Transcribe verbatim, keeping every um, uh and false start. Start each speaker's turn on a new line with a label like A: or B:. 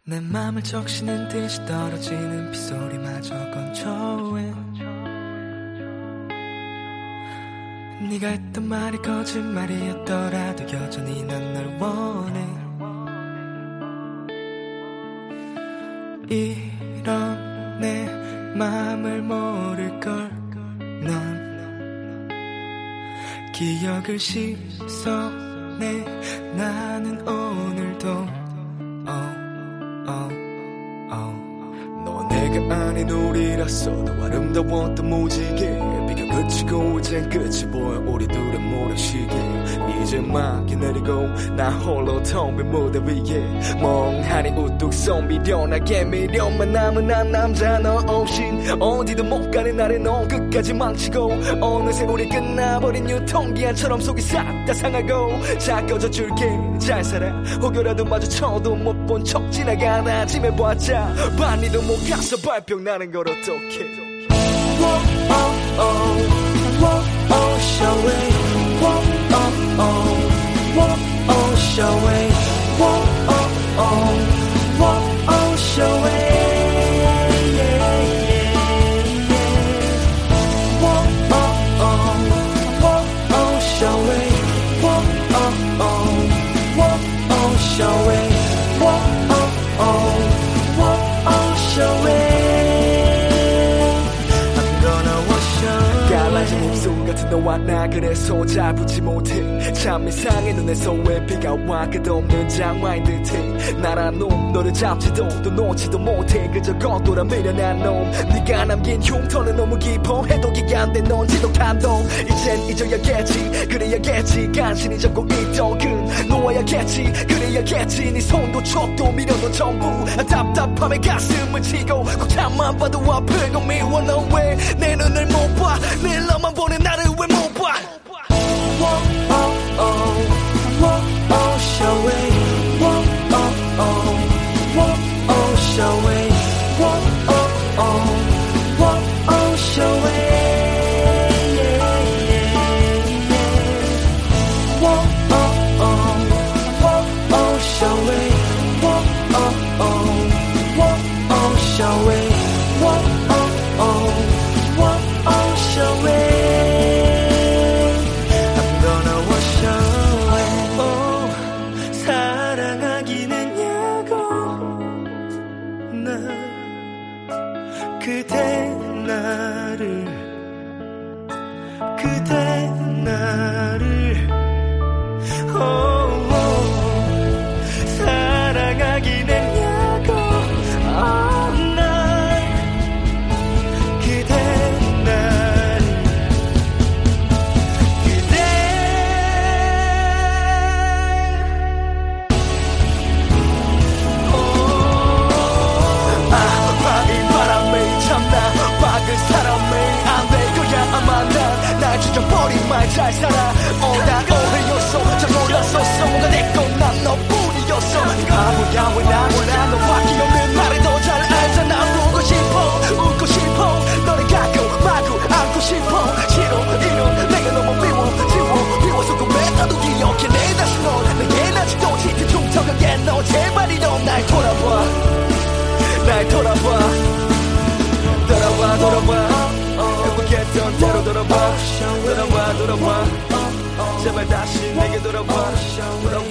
A: 내 맘을 적시는 듯이 떨어지는 빗소리마저 건조해. 네가 했던 말이 거짓말이었더라도 여전히 난 널 원해. 이런 내 맘을 모를걸. 넌 기억을 씻어내. 나는 오늘도 Oh, oh. 너와 내가 아닌 우리라서 더 아름다웠던 무지개. 비가 그치고 이젠 끝이 보여 우리 둘의 모래시계. 이제 막이 내리고 나 홀로 텅 빈 무대 위에 멍하니 우뚝 선 미련하게 미련만 남은 한 남자 너 없인 어디도 못 가는 나를 너 끝까지 망치고 어느새 우리 끝나버린 유통기한처럼 속이 싹 다 상하고. 자 꺼져줄게 잘 살아. 혹여라도 마주쳐도 못 본 척 지나가나 짐해봤자 반니도 못 가서 발병 나는 걸 어떡해. Whoa, oh, oh, whoa, oh, show it. Whoa, oh, oh, whoa, oh, show it. Whoa, oh, oh, whoa, oh, show it. Show it, whoa, oh, oh, whoa, oh, show it. I'm gonna wash up. 갈라진 입술 같은 너와 나 그래서 잘 붙지 못해. 참 이상해 눈에서 왜 비가 와 끝없는 장마인 듯해. 나란 놈 너를 잡지도 또 놓지도 못해. 그저 겉돌아 미련한 놈. 네가 남긴 흉터는 너무 깊어. 해독이 안 된 넌 지독한 놈. 이젠 잊어야겠지 그래야겠지. 간신히 잡고 있던 근 놓아야겠지 그래야겠지. 네 손도 촉도 미련도 전부 답답함에 가슴을 치고 꼭 참만 봐도 아프고 미워. 넌 왜 내 눈을 못 봐. 내 너만 보는 나를 왜 못 봐. Whoa, oh, oh, whoa, oh, show it. Whoa, oh, oh, whoa, oh, show it. Whoa, oh, oh, whoa, oh, show it. Show it, whoa, oh, oh, whoa, oh, show it. I'm gonna wash away. Oh, 사랑하긴 했냐고 나 그대 나를 그대 나를 oh, oh, 사랑하긴 했냐고. oh. 버린 말 잘 살아. 어, 난 오해였어. 잘 몰랐었어. 뭔가 내건 난 너뿐이었어. 바보야 왜 나 몰라. 너밖에 없는 말을 더 잘 알잖아. 울고 싶어 웃고 싶어 너를 갖고 마구 안고 싶어. 싫어 이런 내가 너무 미워 지워 비워서 꿈에 나도 기억해. 내 다시 넌 내겐 아직도 짙은 흉터가게. 너 제발 이런 날 돌아봐 날 돌아봐 돌아봐 돌아봐 행복했던 대로 돌아봐 돌아봐 돌아봐 제발 다시 내게 돌아봐 돌아봐